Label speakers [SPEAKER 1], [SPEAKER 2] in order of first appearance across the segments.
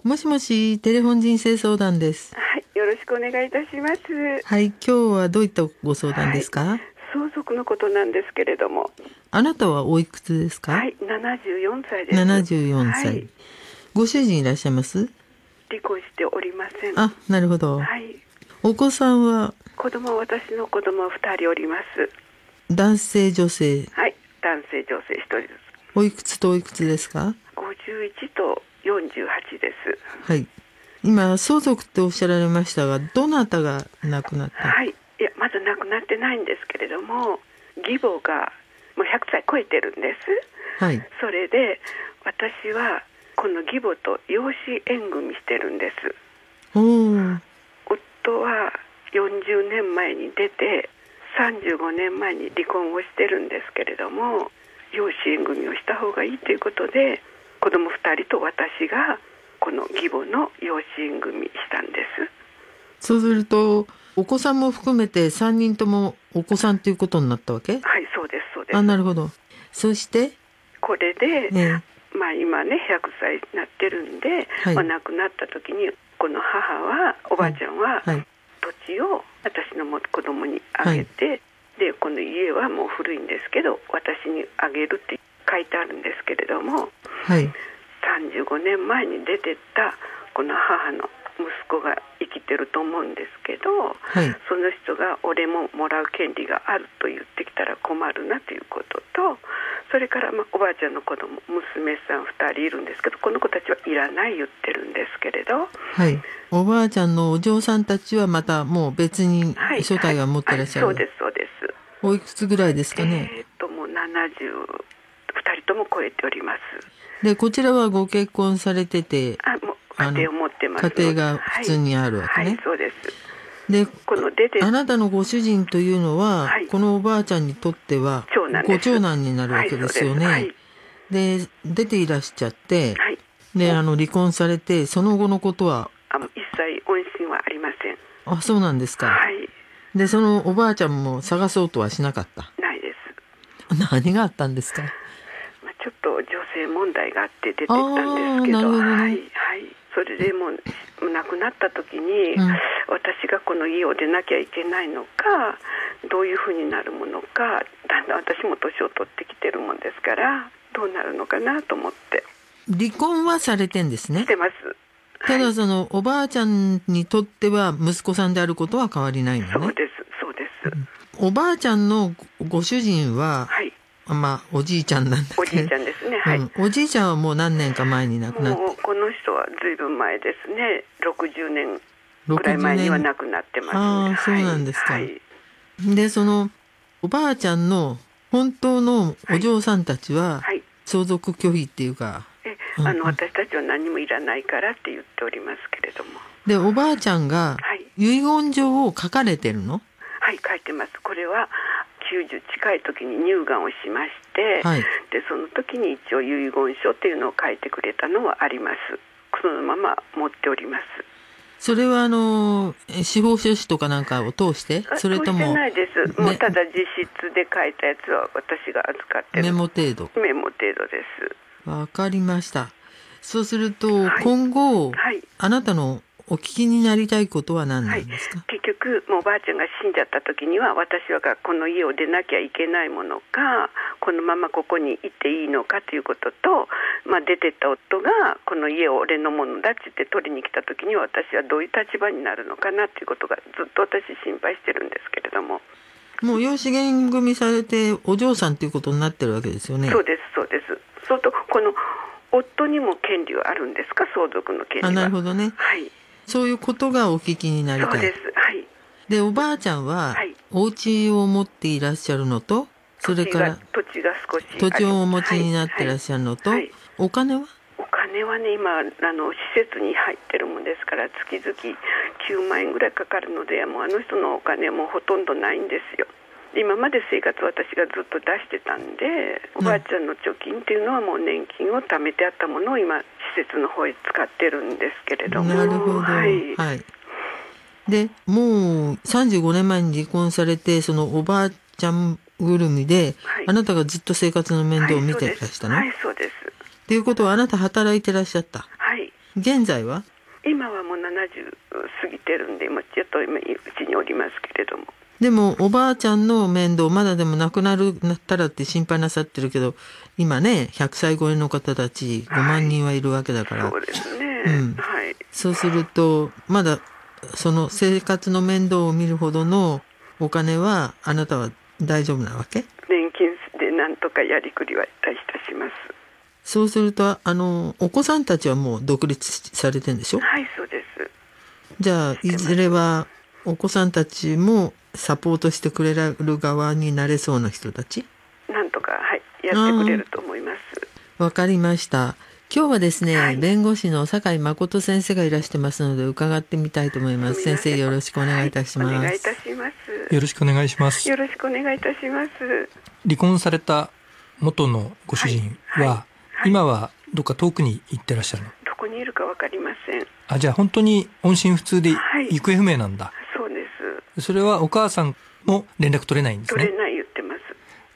[SPEAKER 1] もしもし、テレフォン人生相談です。
[SPEAKER 2] はい、よろしくお願いいたします。
[SPEAKER 1] はい、今日はどういったご相談ですか？
[SPEAKER 2] 相続のことなんですけれども。
[SPEAKER 1] あなたはおいくつですか？
[SPEAKER 2] はい、74歳です。
[SPEAKER 1] 74歳、はい、ご主人いらっしゃいます？
[SPEAKER 2] 離婚しておりません。
[SPEAKER 1] あ、なるほど。
[SPEAKER 2] はい。
[SPEAKER 1] お子さんは？
[SPEAKER 2] 私の子供は2人おります。
[SPEAKER 1] 男性女性？
[SPEAKER 2] はい、男性女性1人です。
[SPEAKER 1] おいくつとおいくつですか
[SPEAKER 2] ？51と48です。
[SPEAKER 1] はい。今相続っておっしゃられましたが、どなたが亡くなった？
[SPEAKER 2] はい、いやまだ亡くなってないんですけれども、義母がもう100歳超えてるんです。
[SPEAKER 1] はい。
[SPEAKER 2] それで私はこの義母と養子縁組してるんです。夫は40年前に出て35年前に離婚をしてるんですけれども、養子縁組をした方がいいということで、子供2人と私がこの義母の養子縁組したんです。
[SPEAKER 1] そうするとお子さんも含めて3人ともお子さんということになったわけ？
[SPEAKER 2] はい、そうですそうです。
[SPEAKER 1] あ、なるほど。そして
[SPEAKER 2] これで、今ね100歳になってるんで、
[SPEAKER 1] はい、
[SPEAKER 2] 亡くなった時にこの母はおばあちゃんは、土地を私の子供にあげて、でこの家はもう古いんですけど私にあげるって書いてあるんですけれども、35年前に出てったこの母の息子が生きてると思うんですけど、その人が俺ももらう権利があると言ってきたら困るなということと、それからおばあちゃんの子供娘さん2人いるんですけど、この子たちはいらない言ってるんですけれど、
[SPEAKER 1] おばあちゃんのお嬢さんたちはまたもう別に所帯は持ってらっしゃる？
[SPEAKER 2] そうですそうです。
[SPEAKER 1] おいくつぐらいですかね？
[SPEAKER 2] もう70、2人とも超えております。
[SPEAKER 1] でこちらはご結婚されてて、
[SPEAKER 2] もう家庭を持ってます。
[SPEAKER 1] 家庭が普通にあるわけね。
[SPEAKER 2] はい、そうです。
[SPEAKER 1] であなたのご主人というのは、このおばあちゃんにとってはご長男になるわけですよね。で出ていらっしゃって、で離婚されてその後のことは
[SPEAKER 2] 一切音信はありません。
[SPEAKER 1] あ、そうなんですか。でそのおばあちゃんも探そうとはしなかった？
[SPEAKER 2] ないです。
[SPEAKER 1] 何があったんですか？
[SPEAKER 2] ちょっと女性問題があって出てったんですけど、それでもう亡くなった時に、私がこの家を出なきゃいけないのか、どういうふうになるものか、だんだん私も年を取ってきてるもんですからどうなるのかなと思って。
[SPEAKER 1] 離婚はされてんですね？
[SPEAKER 2] してます。
[SPEAKER 1] ただそのおばあちゃんにとっては息子さんであることは変わりないのね。
[SPEAKER 2] そうですそうです。
[SPEAKER 1] おばあちゃんのご主人は、おじいちゃんなんだけど、
[SPEAKER 2] おじいちゃんですね。
[SPEAKER 1] おじいちゃんはもう何年か前に亡くなって、
[SPEAKER 2] もうこの人はずいぶん前ですね。60年ぐらい前には亡くなってます。
[SPEAKER 1] そうなんですか。でそのおばあちゃんの本当のお嬢さんたちは相続拒否っていうか、
[SPEAKER 2] 私たちは何もいらないからって言っておりますけれども。
[SPEAKER 1] でおばあちゃんが遺言状を書かれてるの？
[SPEAKER 2] はい、書いてます。これは90近い時に乳がんをしまして、でその時に一応遺言書っていうのを書いてくれたのはあります。そのまま持っております。
[SPEAKER 1] それは司法書士とかなんかを通して？それとも？
[SPEAKER 2] 通してないです。もうただ自筆で書いたやつは私が預かってる。
[SPEAKER 1] メモ程度？
[SPEAKER 2] メモ程度です。
[SPEAKER 1] わかりました。そうすると、今後、あなたのお聞きになりたいことは何なんですか？
[SPEAKER 2] 結局もうおばあちゃんが死んじゃった時には私はこの家を出なきゃいけないものか、このままここにいていいのかということと、出てった夫がこの家を俺のものだって言って取りに来た時には私はどういう立場になるのかなということがずっと私心配してるんですけれども。
[SPEAKER 1] もう養子縁組されてお嬢さんということになってるわけですよね。
[SPEAKER 2] そうですそうです。そうとこの夫にも権利はあるんですか？相続の権利は。
[SPEAKER 1] なるほどね。そういうことがお聞きになりたい。
[SPEAKER 2] そうです。
[SPEAKER 1] でおばあちゃんは、お家を持っていらっしゃるのと、それから
[SPEAKER 2] 土地が少し
[SPEAKER 1] 土地をお持ちになっていらっしゃるのと、お金は？
[SPEAKER 2] お金はね、今施設に入ってるもんですから月々9万円ぐらいかかるので、もう人のお金はもうほとんどないんですよ。今まで生活私がずっと出してたんで、おばあちゃんの貯金っていうのはもう年金を貯めてあったものを今施設の方へ使ってるんですけれども。
[SPEAKER 1] なるほど。でもう35年前に離婚されて、そのおばあちゃんぐるみで、あなたがずっと生活の面倒を見ていらしたの？
[SPEAKER 2] そうです。
[SPEAKER 1] っていうことはあなた働いてらっしゃった？ 現在は
[SPEAKER 2] 今はもう70過ぎてるんで、もうちょっと今うちにおりますけれども。
[SPEAKER 1] でもおばあちゃんの面倒まだでもなくなったらって心配なさってるけど、今ね100歳超えの方たち5万人はいるわけだから、
[SPEAKER 2] そうですね、はい、
[SPEAKER 1] そうするとまだその生活の面倒を見るほどのお金はあなたは大丈夫なわけ？
[SPEAKER 2] 年金でなんとかやりくりはいたします。
[SPEAKER 1] そうするとお子さんたちはもう独立されてるんでしょ？
[SPEAKER 2] はい、そうです。
[SPEAKER 1] じゃあいずれはお子さんたちもサポートしてくれる側になれそうな人たち？
[SPEAKER 2] なんとか、はい、やってくれると思います。
[SPEAKER 1] わかりました。今日はですね、弁護士の酒井誠先生がいらしてますので伺ってみたいと思います。先生、よろしくお願いいたします。
[SPEAKER 2] お願いいたします。
[SPEAKER 3] よろしくお願いします。
[SPEAKER 2] よろしくお願いいたします。
[SPEAKER 3] 離婚された元のご主人は、今はどっか遠くに行ってらっしゃるの？
[SPEAKER 2] どこにいるかわかりません。
[SPEAKER 3] あ、じゃあ本当に音信不通で行方不明なんだ。
[SPEAKER 2] そうです。
[SPEAKER 3] それはお母さんも連絡取れないんですね。
[SPEAKER 2] 取れない言ってます。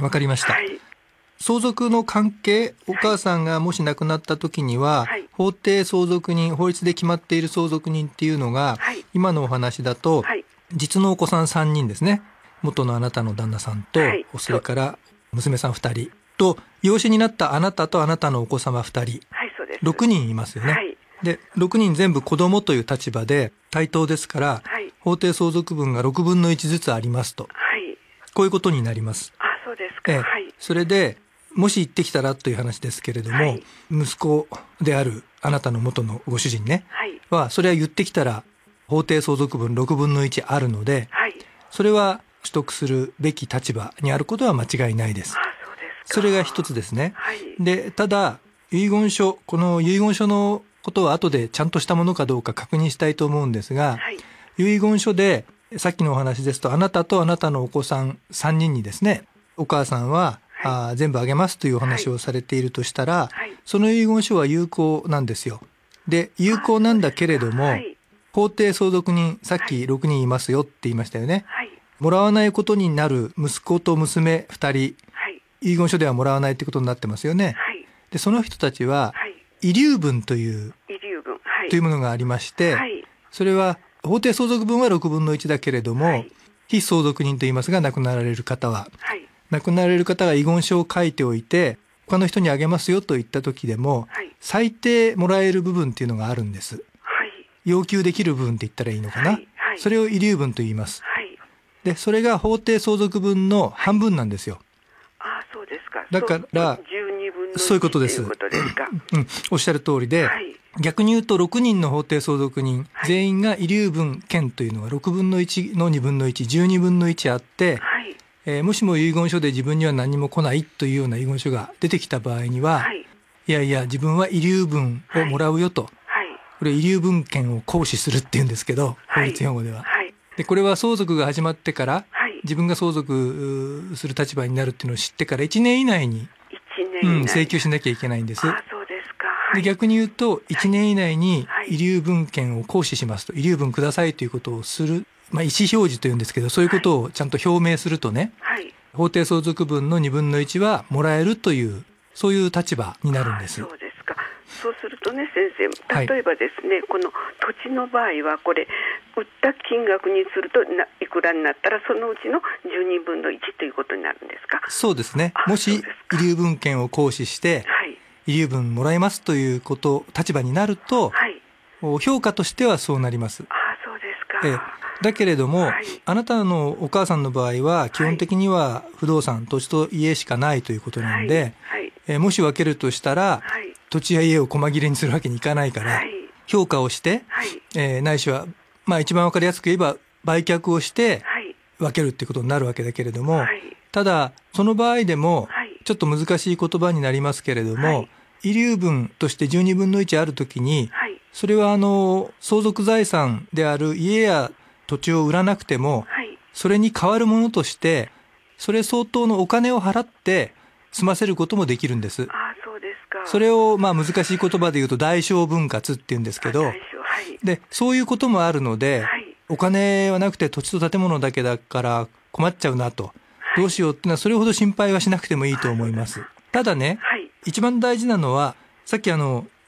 [SPEAKER 3] わかりました。相続の関係、お母さんがもし亡くなった時には、法定相続人、法律で決まっている相続人っていうのが、今のお話だと、実のお子さん3人ですね。元のあなたの旦那さんと、それから娘さん2人と、養子になったあなたとあなたのお子様2人、6人いますよね。で、6人全部子供という立場で対等ですから、法定相続分が6分の1ずつありますと。こういうことになります。
[SPEAKER 2] あ、そうですか。
[SPEAKER 3] それで、もし行ってきたらという話ですけれども、息子であるあなたの元のご主人ね、は、それは言ってきたら法定相続分6分の1あるので、それは取得するべき立場にあることは間違いないです。それが一つですね。で、ただ、遺言書、この遺言書のことは後でちゃんとしたものかどうか確認したいと思うんですが、遺言書で、さっきのお話ですと、あなたとあなたのお子さん3人にですね、お母さんは、全部あげますというお話をされているとしたら、その遺言書は有効なんですよ。で、有効なんだけれども、法定相続人、さっき6人いますよって言いましたよね。もらわないことになる息子と娘2人、遺言書ではもらわないってことになってますよね。で、その人たちは、遺留分というものがありまして、それは法定相続分は6分の1だけれども、非相続人と言いますが、亡くなられる方は、亡くなられる方が遺言書を書いておいて、他の人にあげますよと言った時でも、最低もらえる部分っていうのがあるんです。要求できる部分って言ったらいいのかな。それを遺留分と言います。で、それが法定相続分の半分なんですよ。
[SPEAKER 2] あ、そうですか。
[SPEAKER 3] だから、
[SPEAKER 2] 12分の1
[SPEAKER 3] そういうことです。おっしゃる通りで、逆に言うと6人の法定相続人、全員が遺留分権というのは6分の1の2分の1、12分の1あって、もしも遺言書で自分には何も来ないというような遺言書が出てきた場合には、いやいや自分は遺留分をもらうよと、これ遺留分権を行使するっていうんですけど、法律用語では。で、これは相続が始まってから、自分が相続する立場になるっていうのを知ってから1年以内に請求しなきゃいけないんです。で、逆に言うと1年以内に遺留分権を行使しますと、遺留分くださいということをする、意思表示というんですけど、そういうことをちゃんと表明するとね、法定相続分の2分の1はもらえるという、そういう立場になるんです。
[SPEAKER 2] そうですか。そうするとね、先生、例えばですね、この土地の場合はこれ売った金額にするといくらになったらそのうちの12分の1ということになるんですか？
[SPEAKER 3] そうですね。もし遺留分権を行使して、遺留分もらえますということ立場になると、評価としてはそうなります。
[SPEAKER 2] そうですか。
[SPEAKER 3] だけれども、あなたのお母さんの場合は基本的には不動産、土地と家しかないということなんで、もし分けるとしたら、土地や家を細切れにするわけにいかないから、評価をして、ないしは、一番分かりやすく言えば売却をして分けるっていうことになるわけだけれども、ただその場合でもちょっと難しい言葉になりますけれども、遺留分として12分の1あるときに、それは相続財産である家や土地を売らなくても、それに代わるものとしてそれ相当のお金を払って済ませることもできるんです。
[SPEAKER 2] そうですか。
[SPEAKER 3] それを難しい言葉で言うと代償分割って言うんですけど、でそういうこともあるので、お金はなくて土地と建物だけだから困っちゃうなと、どうしようっていうのはそれほど心配はしなくてもいいと思います。ただね、一番大事なのは、さっき遺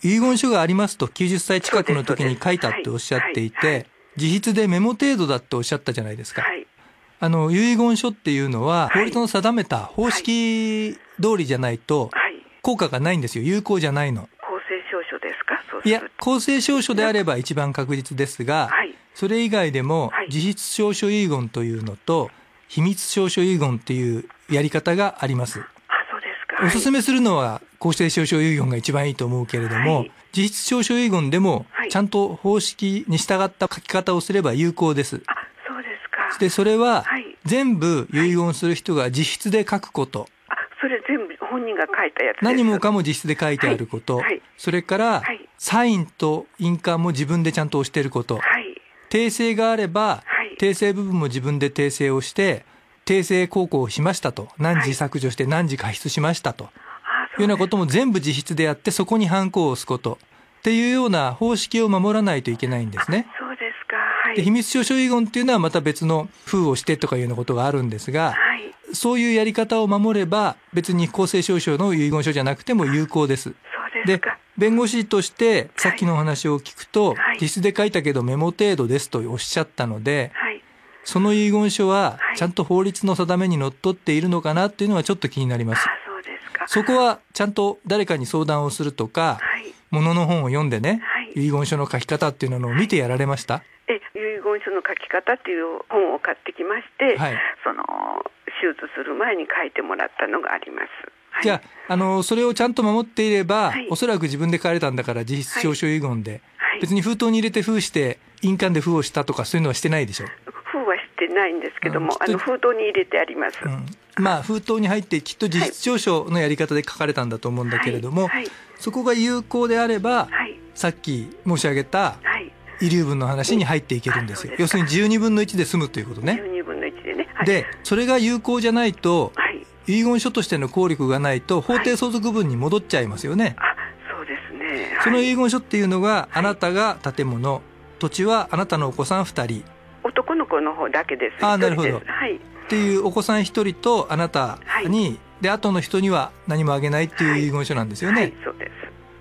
[SPEAKER 3] 遺言書がありますと90歳近くの時に書いたっておっしゃっていて、自筆でメモ程度だっておっしゃったじゃないですか。遺言書っていうのは法律の定めた方式通りじゃないと効果がないんですよ。有効じゃないの。
[SPEAKER 2] 公正証書ですか？
[SPEAKER 3] いや、公正証書であれば一番確実ですが、それ以外でも自筆証書遺言というのと秘密証書遺言っていうやり方があります。おすすめするのは公正証書遺言が一番いいと思うけれども、自筆証書遺言でもちゃんと方式に従った書き方をすれば有効です。
[SPEAKER 2] そうですか。
[SPEAKER 3] で、それは全部遺言する人が自筆で書くこと。
[SPEAKER 2] それ全部本人が書いたやつです。
[SPEAKER 3] 何もかも自筆で書いてあること。それからサインと印鑑も自分でちゃんと押していること。訂正があれば訂正部分も自分で訂正をして訂正航行をしましたと、何時削除して何時加筆しましたというようなことも全部自筆でやって、そこにハンコを押すことっていうような方式を守らないといけないんですね。
[SPEAKER 2] そうですか。
[SPEAKER 3] で、秘密証書遺言っていうのはまた別の封をしてとかいうようなことがあるんですが、そういうやり方を守れば別に公正証書の遺言書じゃなくても有効です。で、弁護士としてさっきのお話を聞くと、自筆で書いたけどメモ程度ですとおっしゃったので、その遺言書はちゃんと法律の定めにのっとっているのかなっていうのはちょっと気になります。
[SPEAKER 2] そうですか。
[SPEAKER 3] そこはちゃんと誰かに相談をするとか、ものの本を読んでね、遺言書の書き方っていうのを見てやられました？
[SPEAKER 2] 遺言書の書き方っていう本を買ってきまして、手術する前に書いてもらったのがあります。
[SPEAKER 3] じゃあ、それをちゃんと守っていれば、おそらく自分で書かれたんだから自筆証書遺言で、別に封筒に入れて封して印鑑で封をしたとかそういうのはしてないでしょ？
[SPEAKER 2] 封はしてないんですけども、封筒に入れてあります。
[SPEAKER 3] 封筒に入ってきっと自筆証書のやり方で書かれたんだと思うんだけれども、そこが有効であれば、さっき申し上げた遺留分の話に入っていけるんですよ。要するに12分の1で済むということね。
[SPEAKER 2] 12分の1でね。
[SPEAKER 3] で、それが有効じゃないと、遺言書としての効力がないと法定相続分に戻っちゃいますよね。
[SPEAKER 2] そうですね。
[SPEAKER 3] その遺言書っていうのが、あなたが建物、土地はあなたのお子さん2人。
[SPEAKER 2] 男の子の方だけです。
[SPEAKER 3] なるほど。っていうお子さん1人とあなたに、で、後の人には何もあげないっていう遺言書なんですよね。
[SPEAKER 2] そうです。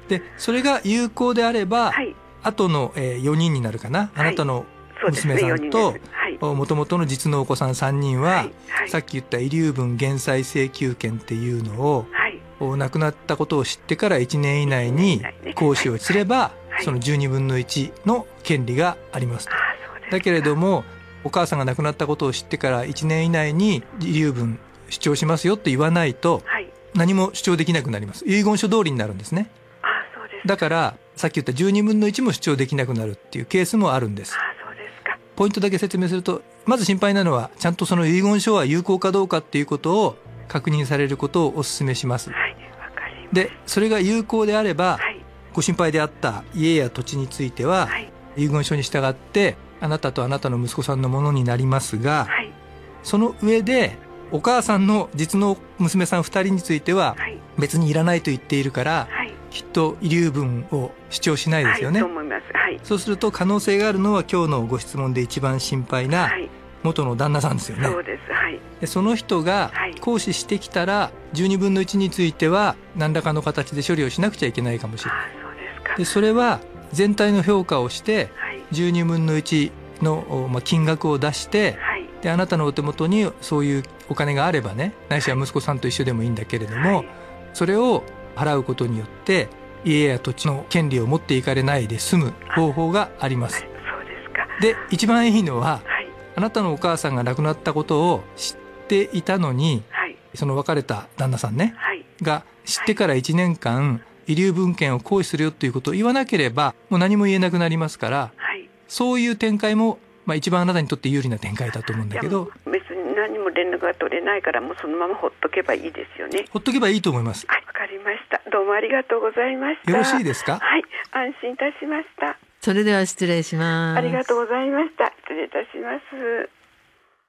[SPEAKER 3] で、それが有効であれば、後の4人になるかな。あなたの娘さんと、もともとの実のお子さん3人は、さっき言った遺留分減債請求権っていうのを、亡くなったことを知ってから1年以内に行使をすれば、その12分の1の権利がありますと。だけれども、お母さんが亡くなったことを知ってから1年以内に遺留分主張しますよって言わないと、何も主張できなくなります。遺言書通りになるんですね。だからさっき言った12分の1も主張できなくなるっていうケースもあるんです。ポイントだけ説明すると、まず心配なのはちゃんとその遺言書は有効かどうかっていうことを確認されることをお勧めします。で、それが有効であれば、ご心配であった家や土地については、遺言書に従ってあなたとあなたの息子さんのものになりますが、その上でお母さんの実の娘さん2人については別にいらないと言っているから、きっと遺留分を主張しないですよね。
[SPEAKER 2] と思います。
[SPEAKER 3] そうすると可能性があるのは今日のご質問で一番心配な元の旦那さんですよね。
[SPEAKER 2] そうです。
[SPEAKER 3] で、その人が行使してきたら12分の1については何らかの形で処理をしなくちゃいけないかもしれない。で、それは全体の評価をして12分の1の金額を出して、で、あなたのお手元にそういうお金があればね、ないしは息子さんと一緒でもいいんだけれども、それを払うことによって家や土地の権利を持っていかれないで済む方法があります。で、一番いいのは、あなたのお母さんが亡くなったことを知っていたのに、その別れた旦那さんね、が知ってから1年間遺留分権を行使するよということを言わなければもう何も言えなくなりますから、そういう展開も、一番あなたにとって有利な展開だと思うんだけど、
[SPEAKER 2] 別に何も連絡が取れないから、もうそのままほっとけばいいですよね。
[SPEAKER 3] ほっとけばいいと思います。
[SPEAKER 2] わかりました。どうもありがとうございました。
[SPEAKER 3] よろしいですか？
[SPEAKER 2] 安心いたしました。
[SPEAKER 1] それでは失礼します。
[SPEAKER 2] ありがとうございました。失礼いたします。